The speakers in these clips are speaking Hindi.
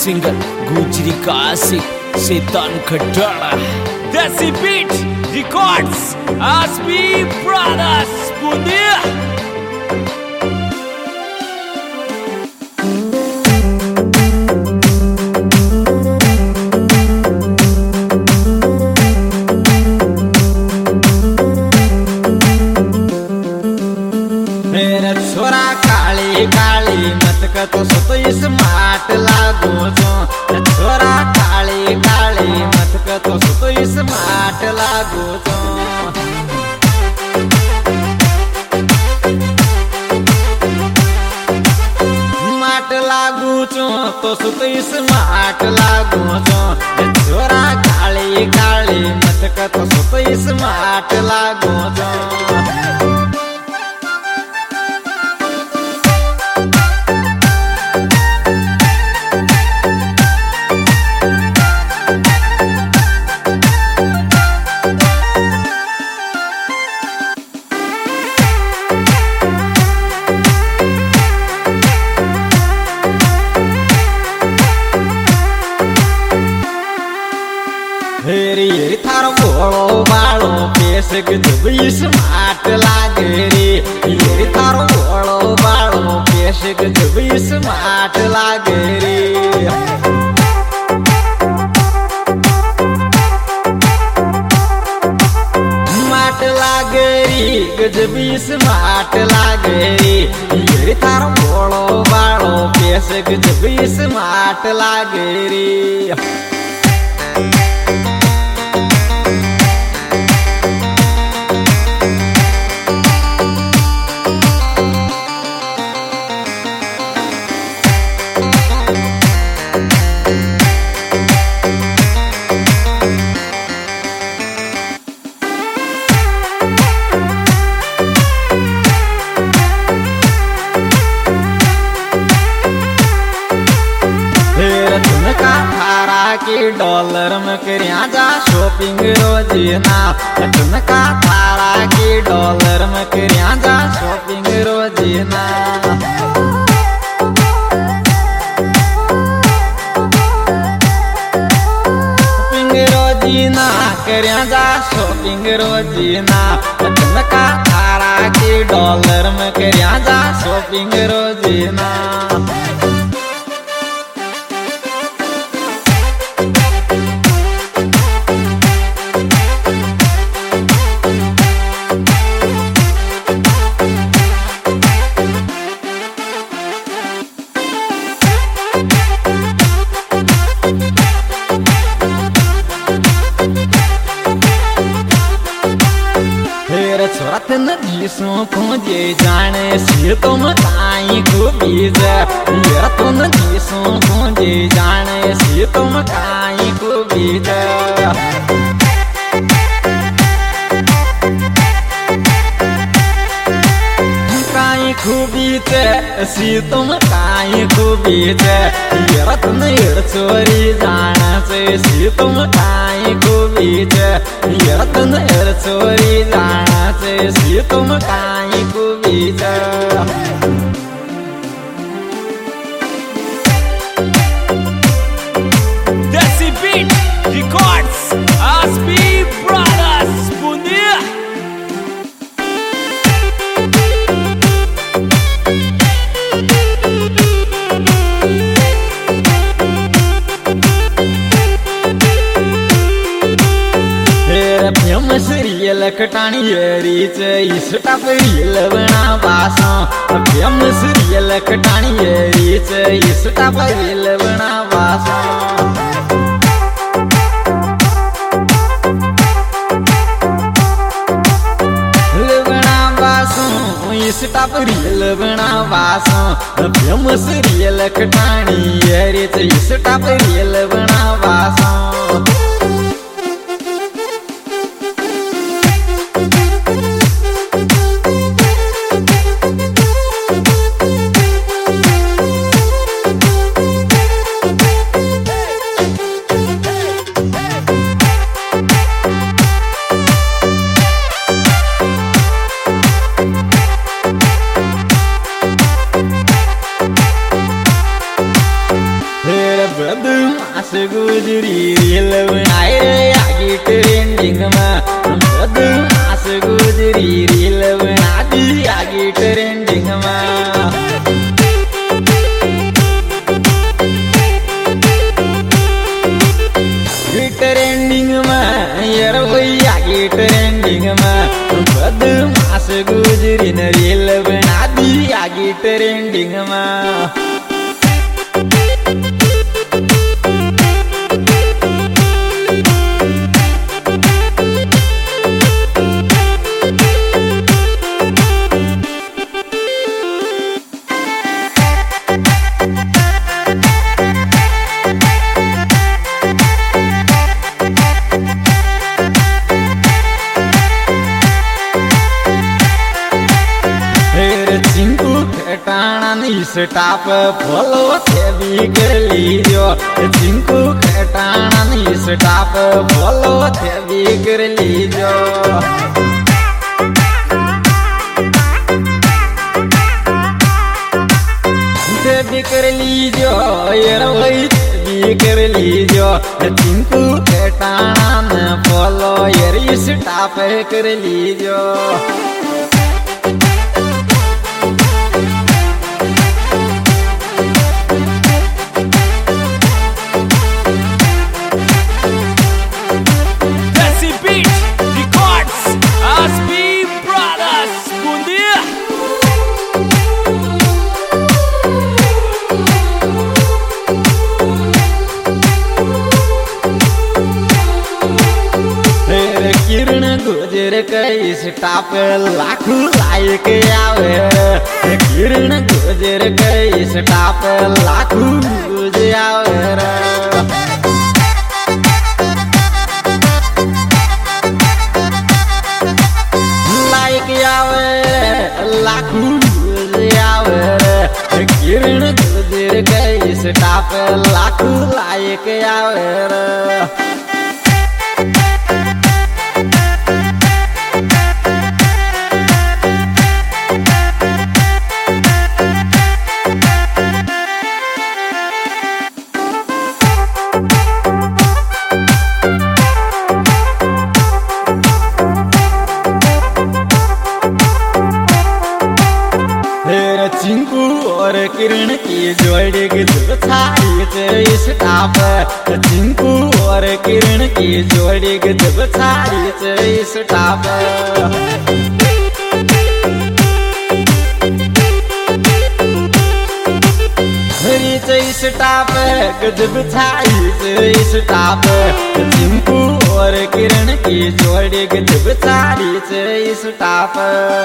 सिंगर गुजरी का आशिक Shaitan Khatada Desi beat records Aasmi brothers Bundiya. मेरे छोरा काली काली मत का तो सो स्मार्ट लागो छो। छोरा काली काली मत का तो सो स्मार्ट लागो छो। स्मार्ट लागो छो तो सो स्मार्ट लागो छो। छोरा काली काली मत का तो सो स्मार्ट लागो छो। हेरी थारो भोळो बाळो केस गजब स्मार्ट लागे रे। हेरी थारो भोळो बाळो केस गजब स्मार्ट लागे रे। स्मार्ट लागे रे गजब स्मार्ट लागे रे। हेरी थारो भोळो बाळो केस गजब स्मार्ट लागे रे। के डॉलर में करिया जा शॉपिंग रोजीना। का थारा के डॉलर में करिया जा शॉपिंग रोजीना। शॉपिंग रोजीना करिया जा शॉपिंग रोजीना। का थारा के डॉलर में करिया जा शॉपिंग रोजीना। छोरत नदी सो खोजे जाने से तुम काई को बीज। ये तो नदी सो खोजे जाने से तुम काई को बीज। काई खूबीज सी तुम काई खूबीज। ये रत्न चोरी जाने से सी तुम काई खूबीज। ये रत्न चोरी जाने से सी तुम काई खूबीज। Desi beat records Aasmi brothers Bundiya. Famous real कटानी रीच इस टप रियल बना बासों। फेमस रियल कटानी रीच इस टप रियल बना बासों। इस टप रियल बना बासों। फेमस रियल कटानी रीच इस टप रियल बना बासों। बदमाश गुजरी रील बनाए रे आगे ट्रेंडिंग में बदमाश गुजरी रील बना दी आगे ट्रेंडिंग में ट्रेंडिंग में यार वही आगे ट्रेंडिंग में बदमाश गुजरी न रील बना दी आगे ट्रेंडिंग में स्टाप फॉलो थे भी कर लीजो चिंकू खटाना नी स्टाप फॉलो थे भी कर लीजो थे भी कर लीजो यार वही भी कर लीजो चिंकू खटाना फॉलो यार स्टाप कर लीजो गुजर कई स्टाप लाखों लाइक आवे किरण गुजर कई स्टाप लाखों गुजर आवे लाइक आवे लाखों गुजर आवे किरण गुजर कई स्टाप लाखों लाइक आवे चिंकू और किरण की जोड़ी गजब छाई स्टाप चिंकू और किरण की जोड़ी गजब छाई स्टाप स्टाप गजब छाई स्टाप चिंकू और किरण की जोड़ी गजब छाई स्टाप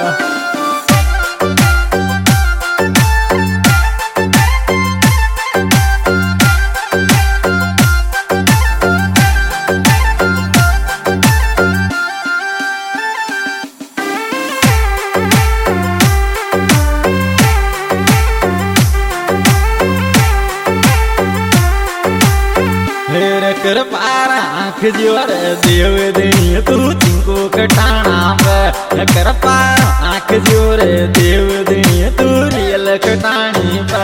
कर पार आँख जोर देव दे तू चिंकू कटाना पे कर पार आँख जोर देव दे तू रियल कटानी पे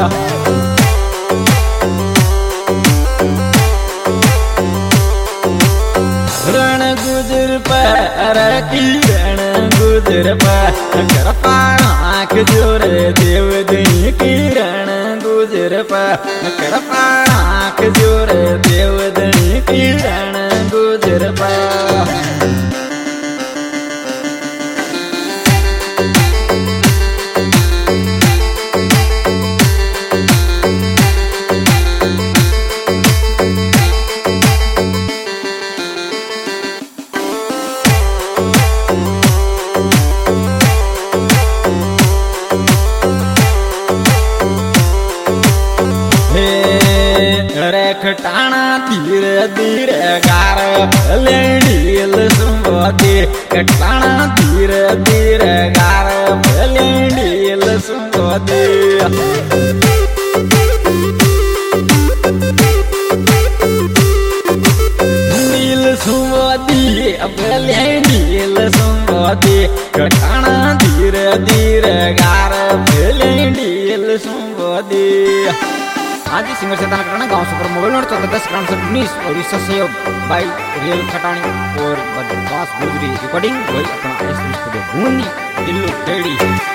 रण गुजर पर की रण गुजर पर कर पार आँख जोर देव दे की रण गुजर पर कर पार आँख जोर देव दे की रण गुजर पर खटाना धीरे धीरे गार लेडील सुंबोती खटाना धीरे धीरे गार लेडील सुंबोती नील सुंबोती अब लेडील सुंबोती खटाना धीरे धीरे गार लेडील सुंबोती हाँ जी, सिंगर शैतान खटाना, गाँव सुपर मोबाइल नंबर 1410 और इसका सहयोग भाई रियल खटानी और बदमाश गुजरी रिकॉर्डिंग वही अपना स्टूडियो बूंदी दिल्ली टेढ़ी।